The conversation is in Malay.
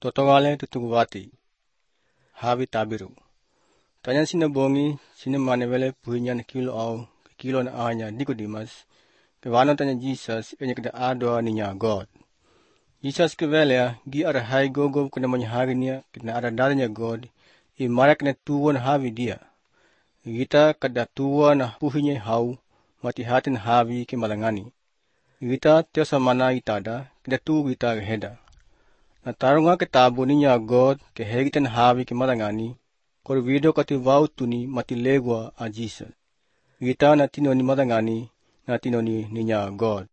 totongale tutungwati havi tabiru tanya sinabongi sinemanevele punya kilo na anya Nicodemus kewano tanya Jesus enya kada adoa ninya God Jesus kevele gi ara hai gogo kuna manyahari niya kina ara dalanya God I mara kina tuwa na havi dia Gita kada tuwa na puhinya hau mati hatin havi kimalangani Gita tiosa mana itada kada tuwa gita heda na tarunga kitabu ninya God ke hegitan havi kimalangani kor video kati vau tuni mati legwa a Jesus Gita na tino ni malangani na tino ni ninya God